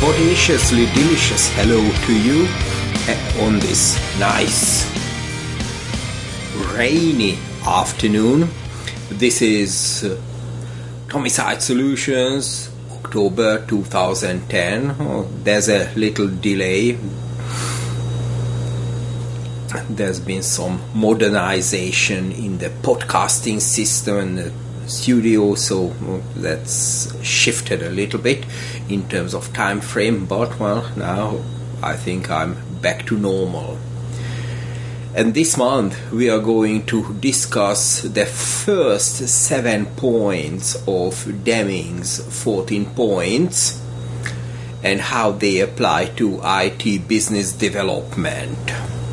Bodaciously delicious hello to you on this nice rainy afternoon. This is Homicide Solutions, October 2010. There's a little delay. There's been some modernization in the podcasting system and the studio, so that's shifted a little bit in terms of time frame, but well, now I think I'm back to normal. And this month we are going to discuss the first 7 points of Deming's 14 points and how they apply to IT business development.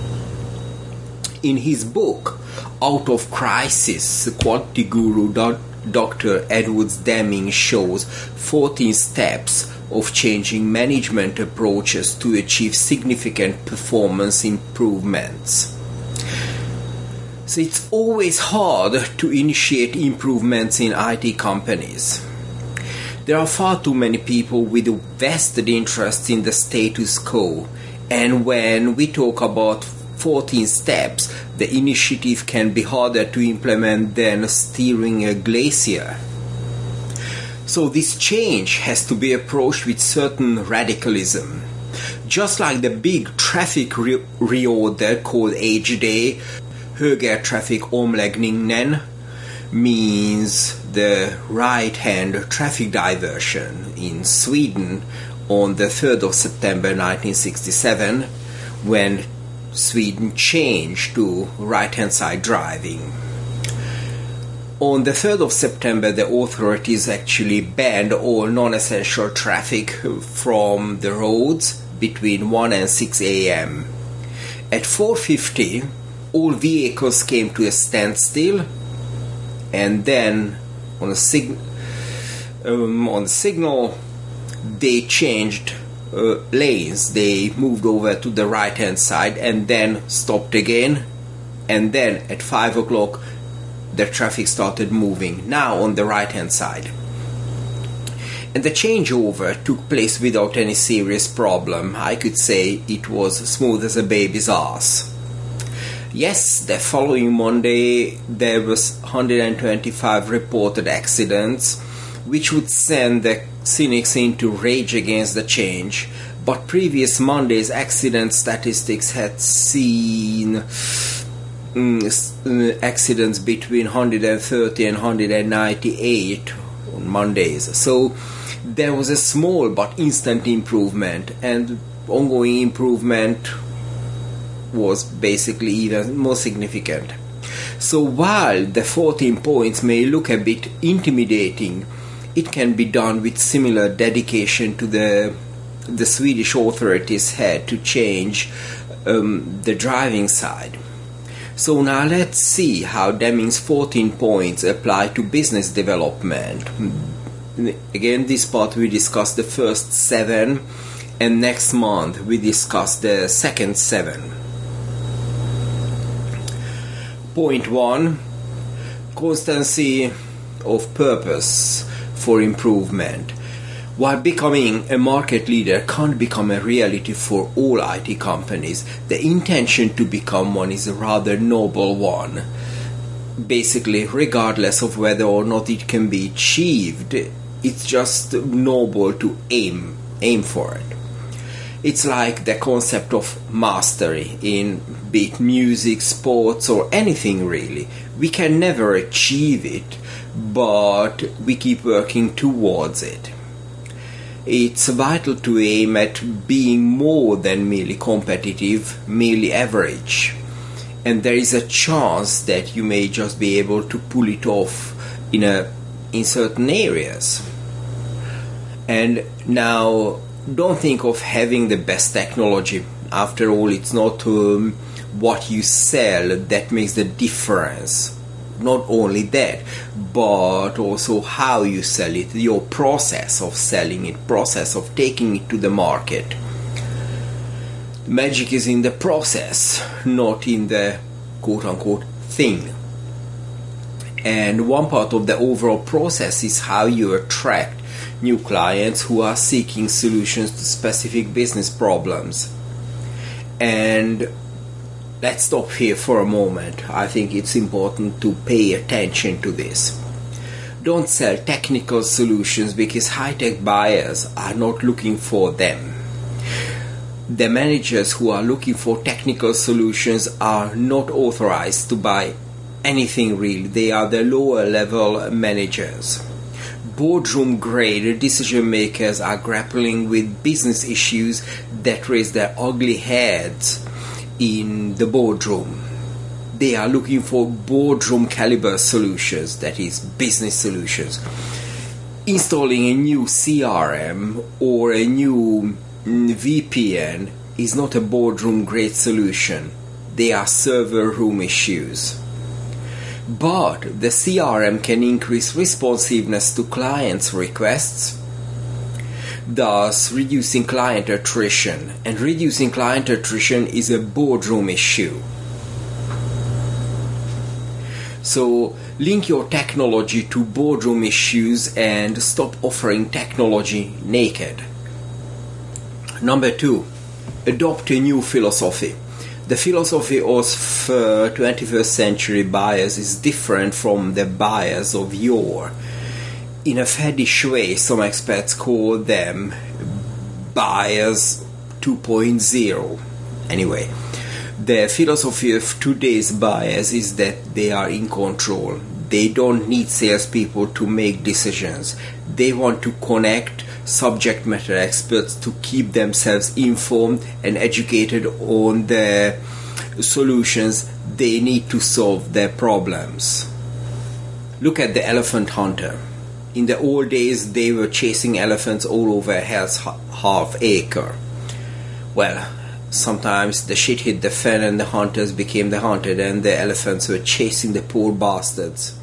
In his book, Out of Crisis, Quality Guru Dr. Edward Deming shows 14 steps of changing management approaches to achieve significant performance improvements. So it's always hard to initiate improvements in IT companies. There are far too many people with a vested interest in the status quo, and when we talk about 14 steps, the initiative can be harder to implement than steering a glacier. So this change has to be approached with certain radicalism. Just like the big traffic reorder called H-Day, Höger trafik omläggningen, means the right-hand traffic diversion in Sweden on the 3rd of September 1967, when Sweden changed to right-hand side driving. On the 3rd of September, the authorities actually banned all non-essential traffic from the roads between 1 and 6 a.m. At 4:50, all vehicles came to a standstill, and then on the signal they changed lanes. They moved over to the right hand side and then stopped again, and then at 5 o'clock the traffic started moving, now on the right hand side. And the changeover took place without any serious problem. I could say it was smooth as a baby's ass. Yes, the following Monday there was 125 reported accidents, which would send the cynics into rage against the change, but previous Monday's accident statistics had seen accidents between 130 and 198 on Mondays. So there was a small but instant improvement, and ongoing improvement was basically even more significant. So while the 14 points may look a bit intimidating, it can be done with similar dedication to the Swedish authorities had to change the driving side. So now let's see how Deming's 14 points apply to business development. Again, this part we discussed the first 7, and next month we discuss the second 7. Point 1. Constancy of purpose for improvement. While becoming a market leader can't become a reality for all IT companies, the intention to become one is a rather noble one. Basically, regardless of whether or not it can be achieved, it's just noble to aim for it. It's like the concept of mastery in be it music, sports, or anything really. We can never achieve it, but we keep working towards it. It's vital to aim at being more than merely competitive, merely average. And there is a chance that you may just be able to pull it off in certain areas. And now, don't think of having the best technology. After all, it's not what you sell that makes the difference. Not only that, but also how you sell it, your process of selling it, process of taking it to the market. Magic is in the process, not in the quote-unquote thing. And one part of the overall process is how you attract new clients who are seeking solutions to specific business problems. And let's stop here for a moment. I think it's important to pay attention to this. Don't sell technical solutions because high-tech buyers are not looking for them. The managers who are looking for technical solutions are not authorized to buy anything real. They are the lower level managers. Boardroom grade decision makers are grappling with business issues that raise their ugly heads in the boardroom. They are looking for boardroom caliber solutions, that is, business solutions. Installing a new CRM or a new VPN is not a boardroom grade solution. They are server room issues. But the CRM can increase responsiveness to clients' requests, thus reducing client attrition. And reducing client attrition is a boardroom issue. So link your technology to boardroom issues and stop offering technology naked. Number 2, adopt a new philosophy. The philosophy of 21st century buyers is different from the buyers of yore. In a faddish way, some experts call them buyers 2.0. Anyway, the philosophy of today's buyers is that they are in control. They don't need salespeople to make decisions. They want to connect subject matter experts to keep themselves informed and educated on the solutions they need to solve their problems. Look at the elephant hunter. In the old days, they were chasing elephants all over a half acre. Well, sometimes the shit hit the fan and the hunters became the hunted, and the elephants were chasing the poor bastards.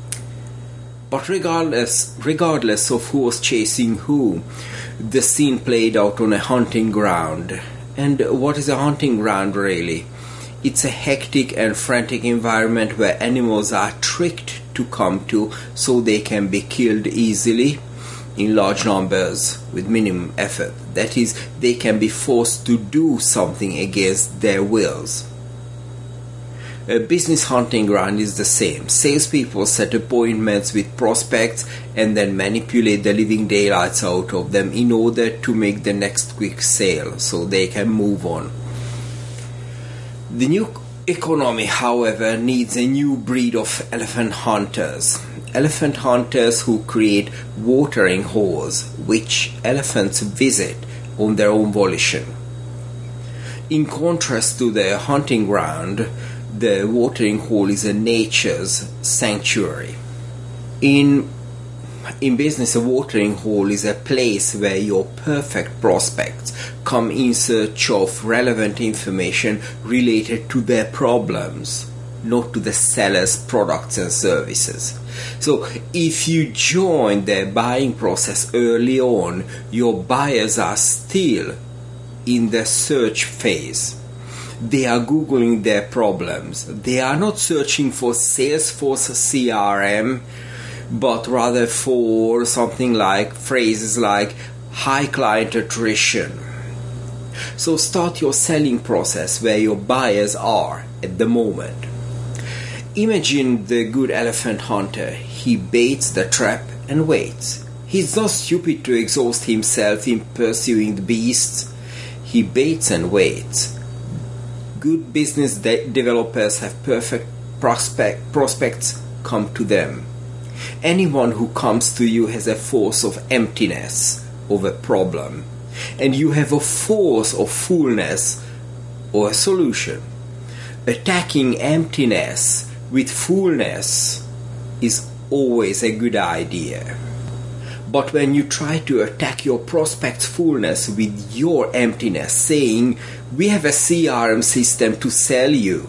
But regardless of who was chasing who, the scene played out on a hunting ground. And what is a hunting ground really? It's a hectic and frantic environment where animals are tricked to come to so they can be killed easily in large numbers with minimum effort. That is, they can be forced to do something against their wills. A business hunting ground is the same. Salespeople set appointments with prospects and then manipulate the living daylights out of them in order to make the next quick sale so they can move on. The new economy, however, needs a new breed of elephant hunters. Elephant hunters who create watering holes, which elephants visit on their own volition. In contrast to the hunting ground, the watering hole is a nature's sanctuary. In business, a watering hole is a place where your perfect prospects come in search of relevant information related to their problems, not to the seller's products and services. So if you join the buying process early on, your buyers are still in the search phase. They are Googling their problems. They are not searching for Salesforce CRM, but rather for something like phrases like high client attrition. So start your selling process where your buyers are at the moment. Imagine the good elephant hunter. He baits the trap and waits. He's not stupid to exhaust himself in pursuing the beasts. He baits and waits. Good business developers have perfect prospects come to them. Anyone who comes to you has a force of emptiness of a problem, and you have a force of fullness or a solution. Attacking emptiness with fullness is always a good idea. But when you try to attack your prospect's fullness with your emptiness, saying, we have a CRM system to sell you.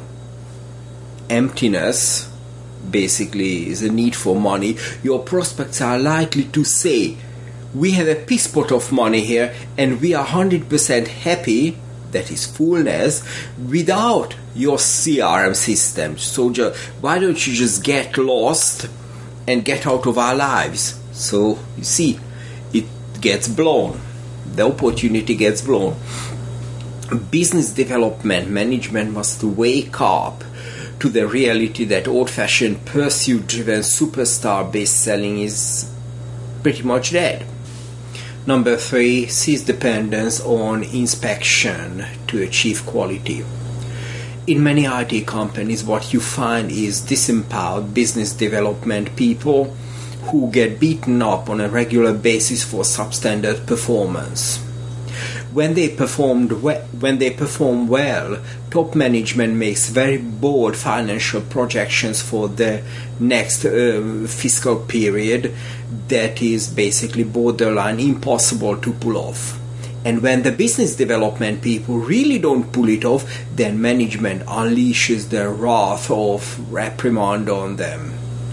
Emptiness basically is a need for money. Your prospects are likely to say, we have a piece pot of money here and we are 100% happy, that is fullness, without your CRM system. So why don't you just get lost and get out of our lives? So you see, it gets blown. The opportunity gets blown. Business development management must wake up to the reality that old-fashioned pursuit-driven superstar-based selling is pretty much dead. Number 3, cease dependence on inspection to achieve quality. In many IT companies, what you find is disempowered business development people who get beaten up on a regular basis for substandard performance. When they perform well, top management makes very bold financial projections for the next fiscal period that is basically borderline impossible to pull off. And when the business development people really don't pull it off, then management unleashes the wrath of reprimand on them.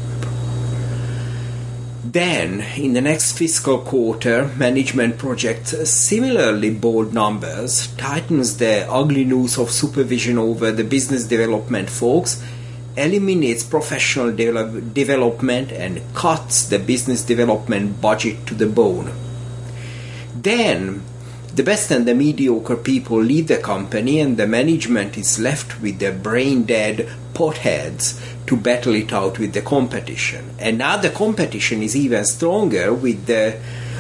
Then, in the next fiscal quarter, management projects similarly bold numbers, tightens the ugly noose of supervision over the business development folks, eliminates professional development, and cuts the business development budget to the bone. Then, the best and the mediocre people leave the company, and the management is left with the brain-dead potheads to battle it out with the competition. And now the competition is even stronger with the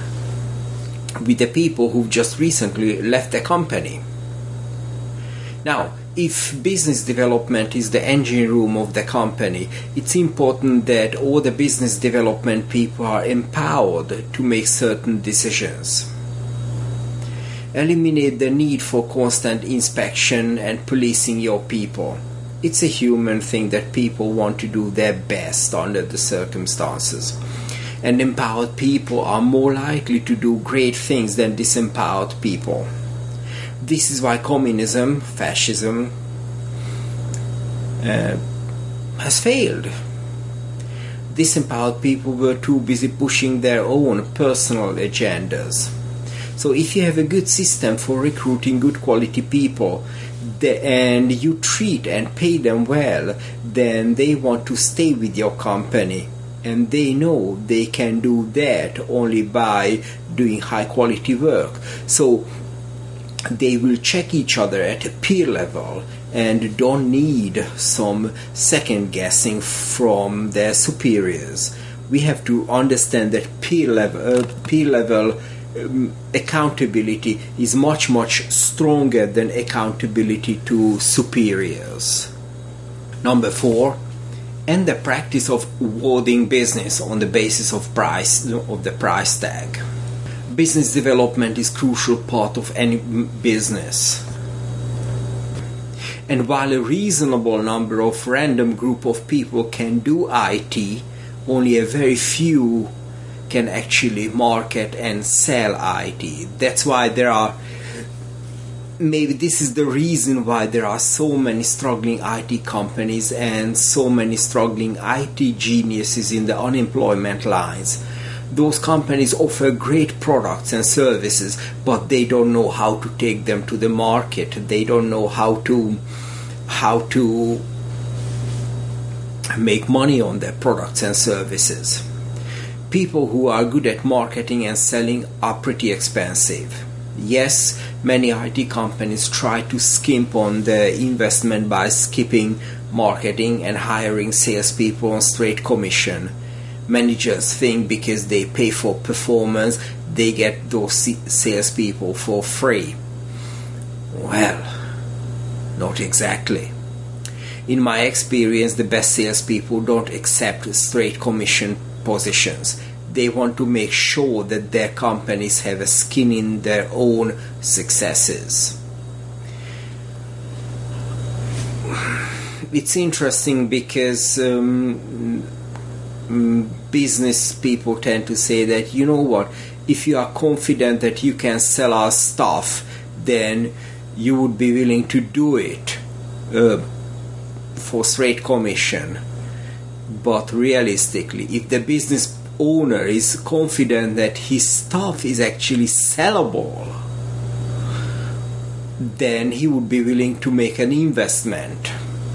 people who've just recently left the company. Now, if business development is the engine room of the company, it's important that all the business development people are empowered to make certain decisions. Eliminate the need for constant inspection and policing your people. It's a human thing that people want to do their best under the circumstances. And empowered people are more likely to do great things than disempowered people. This is why communism, fascism, has failed. Disempowered people were too busy pushing their own personal agendas. So if you have a good system for recruiting good quality people and you treat and pay them well, then they want to stay with your company. And they know they can do that only by doing high quality work. So they will check each other at a peer level and don't need some second guessing from their superiors. We have to understand that peer level accountability is much stronger than accountability to superiors. Number 4, end the practice of awarding business on the basis of the price tag. Business development is a crucial part of any business. And while a reasonable number of random group of people can do IT, only a very few can actually market and sell IT. That's why maybe this is the reason why there are so many struggling IT companies and so many struggling IT geniuses in the unemployment lines. Those companies offer great products and services, but they don't know how to take them to the market. They don't know how to make money on their products and services. People who are good at marketing and selling are pretty expensive. Yes, many IT companies try to skimp on the investment by skipping marketing and hiring salespeople on straight commission. Managers think because they pay for performance, they get those salespeople for free. Well, not exactly. In my experience, the best salespeople don't accept straight commission positions. They want to make sure that their companies have a skin in their own successes. It's interesting because business people tend to say that, you know what, if you are confident that you can sell our stuff, then you would be willing to do it for straight commission. But realistically, if the business owner is confident that his stuff is actually sellable, then he would be willing to make an investment.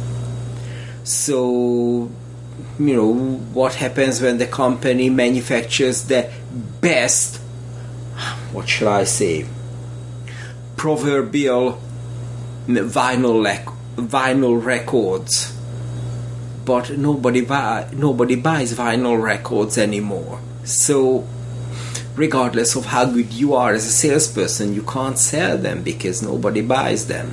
So, what happens when the company manufactures the best what shall I say, proverbial vinyl records. But nobody buys vinyl records anymore. So regardless of how good you are as a salesperson, you can't sell them because nobody buys them.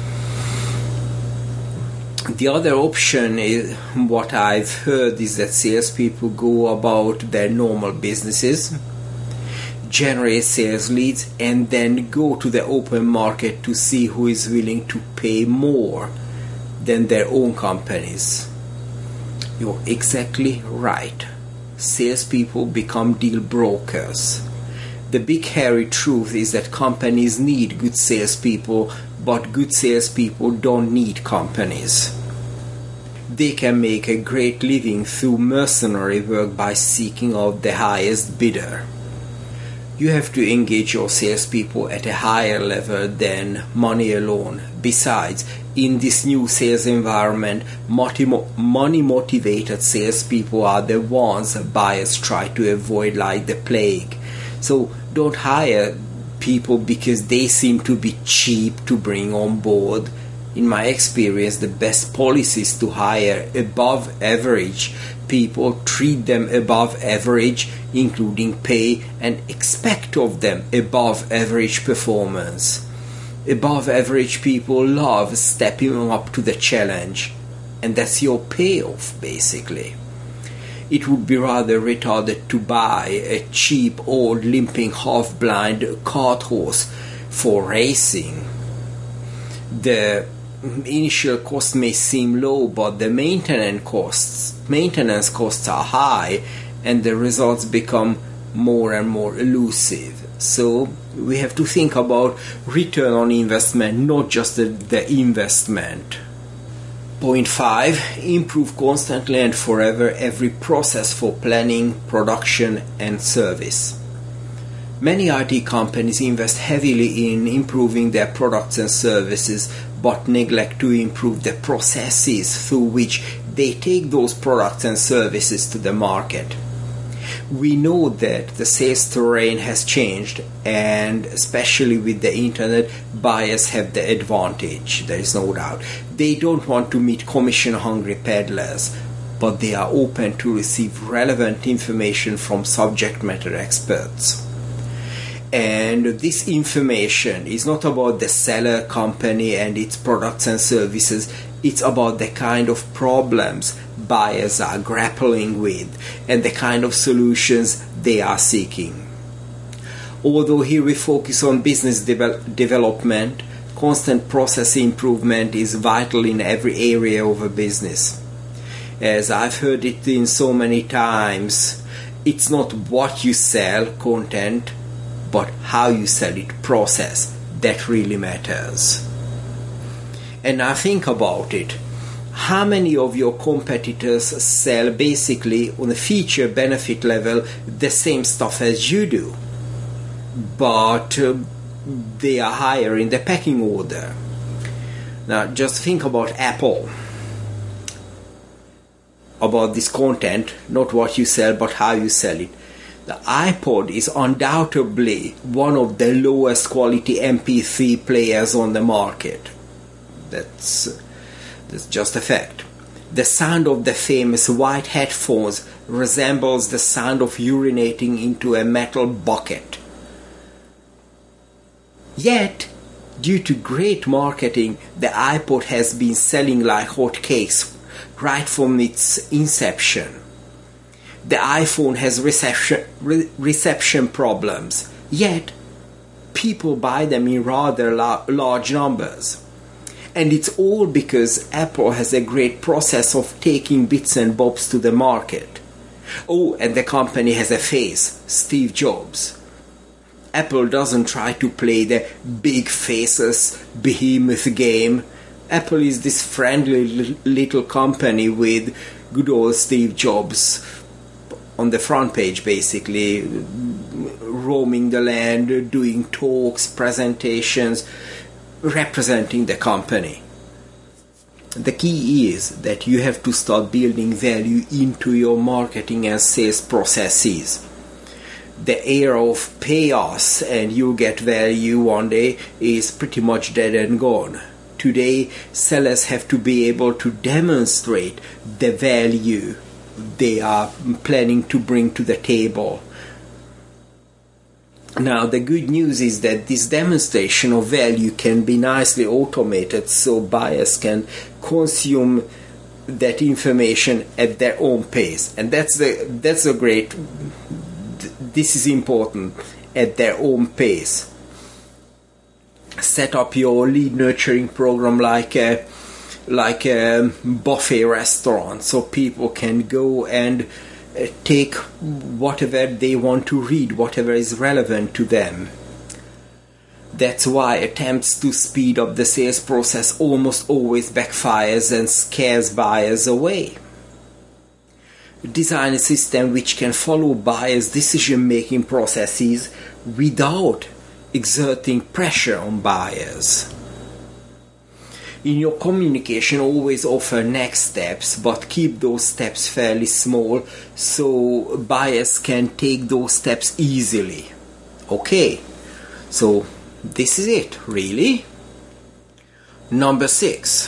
The other option is, what I've heard, is that salespeople go about their normal businesses, generate sales leads, and then go to the open market to see who is willing to pay more than their own companies. You're exactly right. Salespeople become deal brokers. The big hairy truth is that companies need good salespeople, but good salespeople don't need companies. They can make a great living through mercenary work by seeking out the highest bidder. You have to engage your salespeople at a higher level than money alone. Besides, in this new sales environment, money-motivated salespeople are the ones buyers try to avoid like the plague. So don't hire people because they seem to be cheap to bring on board. In my experience, the best policy is to hire above average people, treat them above average, including pay, and expect of them above average performance. Above average people love stepping up to the challenge, and that's your payoff basically. It would be rather retarded to buy a cheap old limping half-blind cart horse for racing. The initial cost may seem low, but the maintenance costs are high, and the results become more and more elusive. So we have to think about return on investment, not just the investment. Point 5. Improve constantly and forever every process for planning, production, and service. Many IT companies invest heavily in improving their products and services, but neglect to improve the processes through which they take those products and services to the market. We know that the sales terrain has changed, and especially with the internet, buyers have the advantage, there is no doubt. They don't want to meet commission-hungry peddlers, but they are open to receive relevant information from subject matter experts. And this information is not about the seller company and its products and services. It's about the kind of problems buyers are grappling with and the kind of solutions they are seeking. Although here we focus on business development, constant process improvement is vital in every area of a business. As I've heard it in so many times, it's not what you sell, content, but how you sell it, process, that really matters. And now think about it. How many of your competitors sell basically on a feature benefit level the same stuff as you do, but they are higher in the pecking order? Now just think about Apple, about this content, not what you sell but how you sell it. The iPod is undoubtedly one of the lowest quality MP3 players on the market. That's just a fact. The sound of the famous white headphones resembles the sound of urinating into a metal bucket. Yet, due to great marketing, the iPod has been selling like hotcakes right from its inception. The iPhone has reception problems, yet people buy them in rather large numbers. And it's all because Apple has a great process of taking bits and bobs to the market. Oh, and the company has a face, Steve Jobs. Apple doesn't try to play the big faces behemoth game. Apple is this friendly little company with good old Steve Jobs on the front page, basically, roaming the land, doing talks, presentations, representing the company. The key is that you have to start building value into your marketing and sales processes. the era of pay us and you get value one day is pretty much dead and gone. Today, sellers have to be able to demonstrate the value they are planning to bring to the table. Now, the good news is that this demonstration of value can be nicely automated, so buyers can consume that information at their own pace. And that's a great, this is important, at their own pace. Set up your lead nurturing program like a buffet restaurant, so people can go and take whatever they want to read, whatever is relevant to them. That's why attempts to speed up the sales process almost always backfires and scares buyers away. Design a system which can follow buyers' decision-making processes without exerting pressure on buyers. In your communication, always offer next steps, but keep those steps fairly small so buyers can take those steps easily. Okay, so this is it, really. Number 6.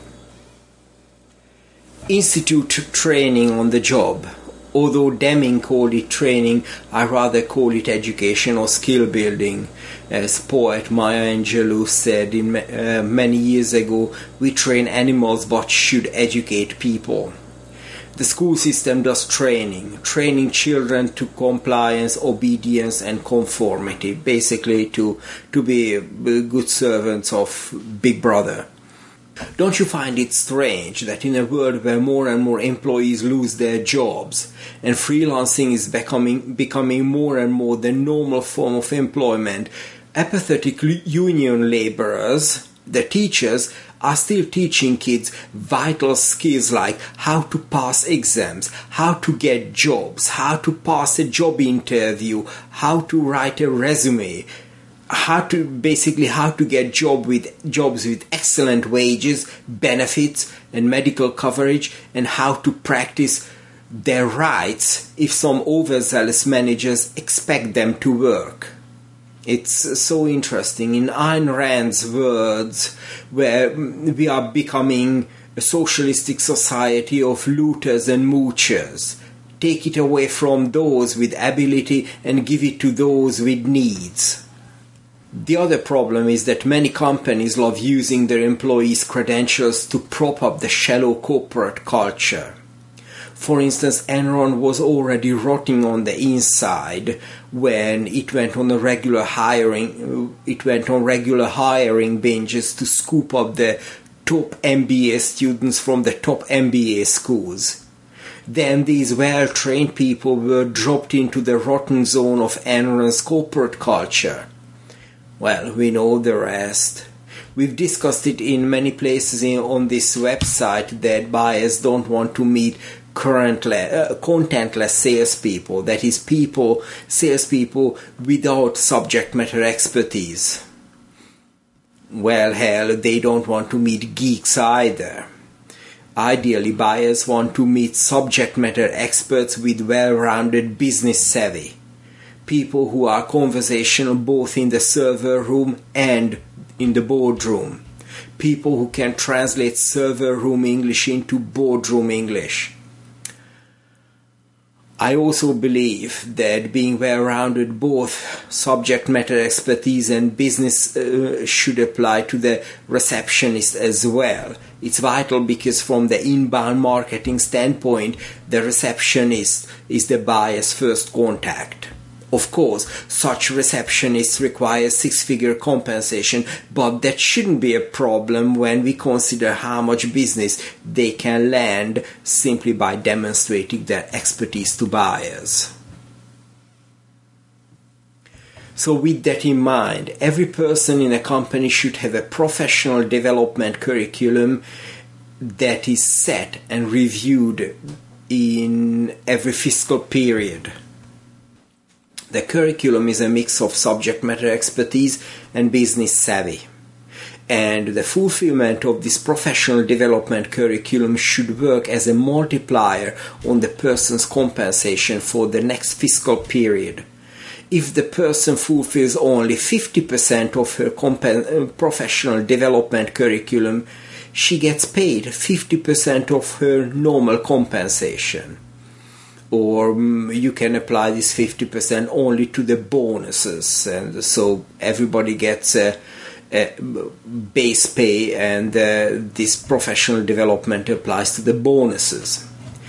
Institute training on the job. Although Deming called it training, I rather call it education or skill building. As poet Maya Angelou said many years ago, we train animals but should educate people. The school system does training children to compliance, obedience and conformity, basically to be good servants of Big Brother. Don't you find it strange that in a world where more and more employees lose their jobs and freelancing is becoming more and more the normal form of employment, apathetic union laborers, the teachers, are still teaching kids vital skills like how to pass exams, how to get jobs, how to pass a job interview, how to write a resume, how to get jobs with excellent wages, benefits and medical coverage, and how to practice their rights if some overzealous managers expect them to work. It's so interesting. In Ayn Rand's words, where we are becoming a socialistic society of looters and moochers. Take it away from those with ability and give it to those with needs. The other problem is that many companies love using their employees' credentials to prop up the shallow corporate culture. For instance, Enron was already rotting on the inside when it went on regular hiring binges to scoop up the top MBA students from the top MBA schools. Then these well-trained people were dropped into the rotten zone of Enron's corporate culture. Well, we know the rest. We've discussed it in many places on this website that buyers don't want to meet contentless salespeople, that is, salespeople without subject matter expertise. Well, hell, they don't want to meet geeks either. Ideally, buyers want to meet subject matter experts with well-rounded business savvy. People who are conversational both in the server room and in the boardroom. People who can translate server room English into boardroom English. I also believe that being well-rounded both subject matter expertise and business should apply to the receptionist as well. It's vital because from the inbound marketing standpoint, the receptionist is the buyer's first contact. Of course, such receptionists require six-figure compensation, but that shouldn't be a problem when we consider how much business they can land simply by demonstrating their expertise to buyers. So with that in mind, every person in a company should have a professional development curriculum that is set and reviewed in every fiscal period. The curriculum is a mix of subject matter expertise and business savvy. And the fulfillment of this professional development curriculum should work as a multiplier on the person's compensation for the next fiscal period. If the person fulfills only 50% of her professional development curriculum, she gets paid 50% of her normal compensation. Or you can apply this 50% only to the bonuses, and so everybody gets a base pay, and this professional development applies to the bonuses.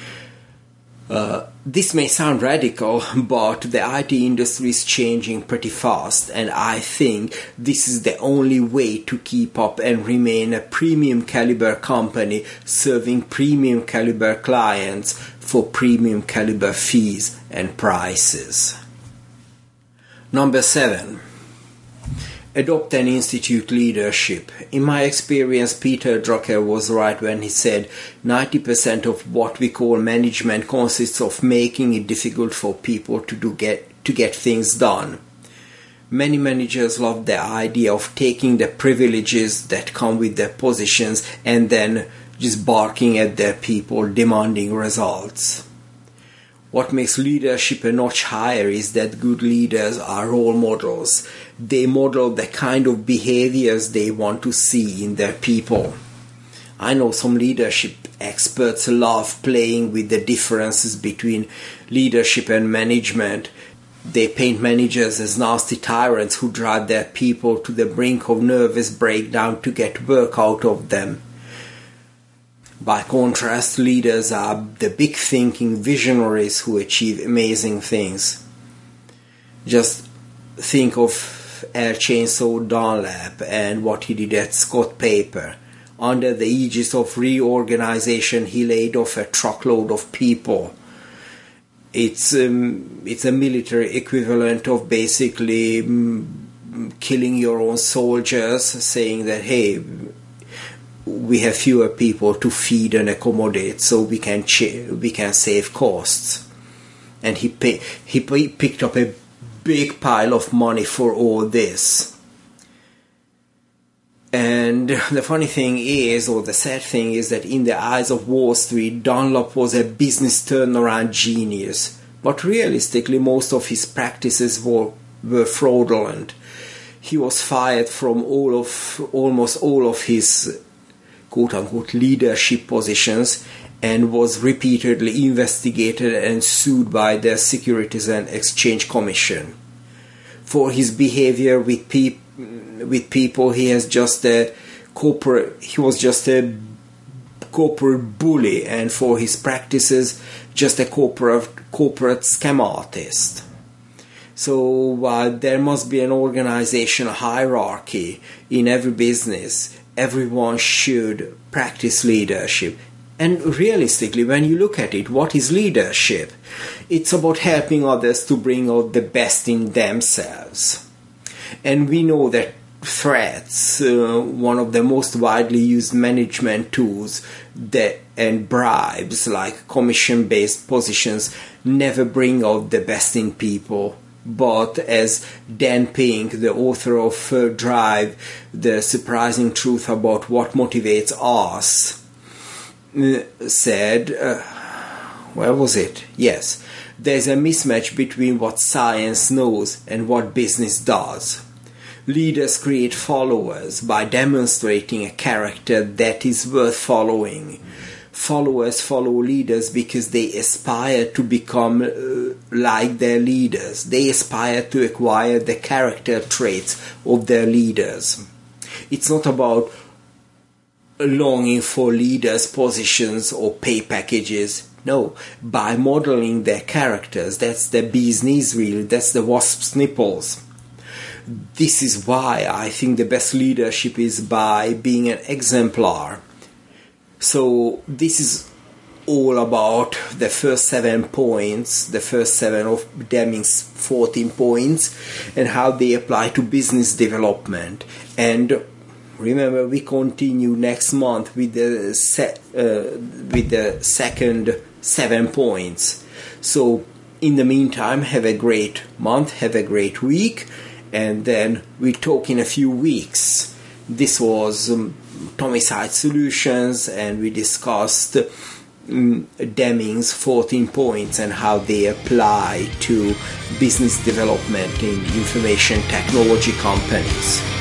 This may sound radical, but the IT industry is changing pretty fast, and I think this is the only way to keep up and remain a premium caliber company serving premium caliber clients for premium caliber fees and prices. Number 7. Adopt and institute leadership. In my experience, Peter Drucker was right when he said 90% of what we call management consists of making it difficult for people to get things done. Many managers love the idea of taking the privileges that come with their positions and then just barking at their people, demanding results. What makes leadership a notch higher is that good leaders are role models. They model the kind of behaviors they want to see in their people. I know some leadership experts love playing with the differences between leadership and management. They paint managers as nasty tyrants who drive their people to the brink of nervous breakdown to get work out of them. By contrast, leaders are the big thinking visionaries who achieve amazing things. Just think of Air Chainsaw Dunlap and what he did at Scott Paper. Under the aegis of reorganization, he laid off a truckload of people. It's a military equivalent of basically killing your own soldiers, saying that, hey, we have fewer people to feed and accommodate, so we can save costs. And he picked up a big pile of money for all this. And the funny thing is, or the sad thing is, that in the eyes of Wall Street, Dunlap was a business turnaround genius. But realistically, most of his practices were fraudulent. He was fired from almost all of his quote-unquote leadership positions and was repeatedly investigated and sued by the Securities and Exchange Commission. For his behavior with people, he was just a corporate bully, and for his practices, just a corporate scam artist. So there must be an organizational hierarchy in every business. Everyone should practice leadership. And realistically, when you look at it, what is leadership? It's about helping others to bring out the best in themselves. And we know that threats, one of the most widely used management tools, and bribes like commission-based positions, never bring out the best in people. But as Dan Pink, the author of Drive, The Surprising Truth About What Motivates Us, said, where was it? Yes, there's a mismatch between what science knows and what business does. Leaders create followers by demonstrating a character that is worth following. Followers follow leaders because they aspire to become like their leaders. They aspire to acquire the character traits of their leaders. It's not about longing for leaders' positions or pay packages. No, by modeling their characters, that's the bee's knees really, that's the wasp's nipples. This is why I think the best leadership is by being an exemplar. So this is all about the first 7 points, the first 7 of Deming's 14 points, and how they apply to business development. And remember, we continue next month with the second 7 points. So in the meantime, have a great month, have a great week, and then we'll talk in a few weeks. This was Tommy Side Solutions, and we discussed Deming's 14 points and how they apply to business development in information technology companies.